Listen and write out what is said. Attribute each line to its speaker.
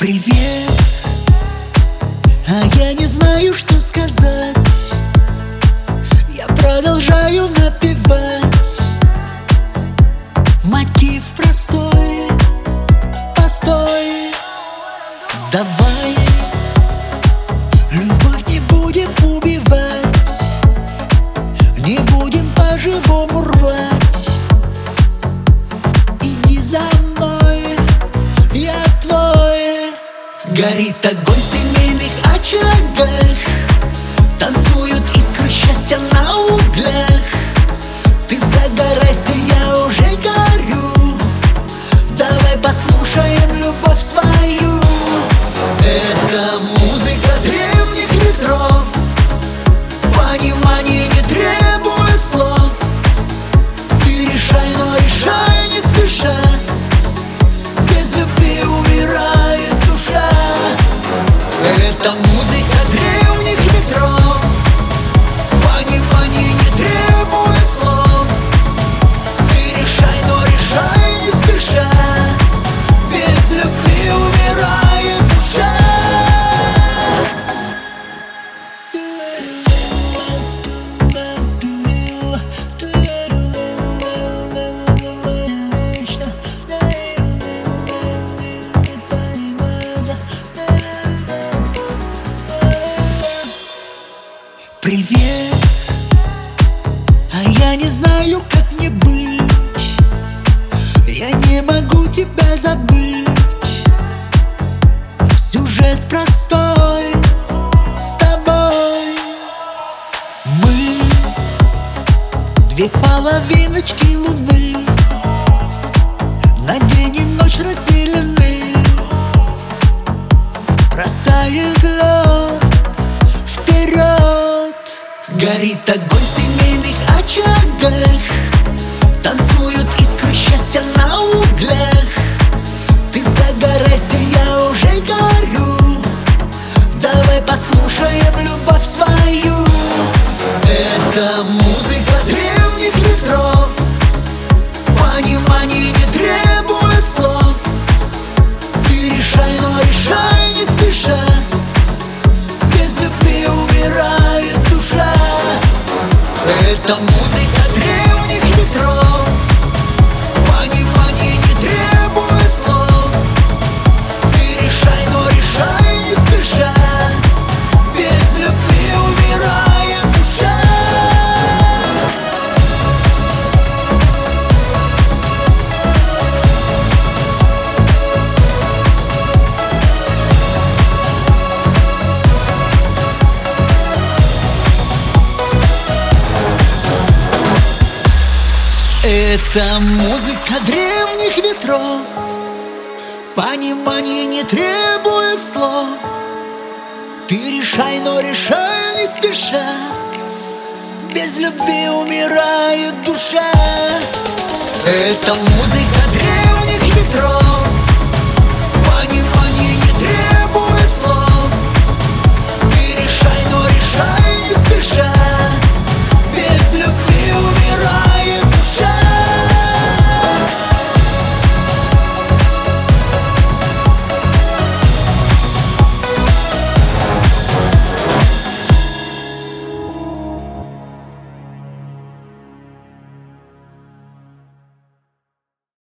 Speaker 1: Привет, а я не знаю, что сказать. Я продолжаю напевать мотив простой. Постой, давай любовь не будем убивать, не будем по-живому рвать. Иди за мной, я твой. Горит огонь в семейных очагах, танцуют искры счастья на углях. Ты загорайся, я уже горю. Давай послушаем любовь свою. Это музыка древних ветров, понимание не требует слов. Ты решай, но решай не спеша. Без любви умирает душа. Это музыка древних ветров, понимание не требует слов. Ты решай, но решай не спеша. Без любви умирает душа. Привет, а я не знаю, как мне быть. Я не могу тебя забыть. Сюжет простой с тобой. Мы две половиночки луны, на день и ночь разделены. Растает лед, вперед. Горит огонь в семейных очагах, танцуют искры счастья на углях. Ты загорайся, я уже горю. Давай послушаем любовь свою. Это музыка древних ветров, понимание не требует слов. Ты решай, но решай не спеша. Без любви умирает душа. Это музыка древних ветров, понимание не требует слов. Ты решай, но решай не спеша. Без любви умирает душа. Это музыка древних ветров, понимание не требует слов. Ты решай, но решай не спеша. Без любви умирает душа. Это музыка древних ветров,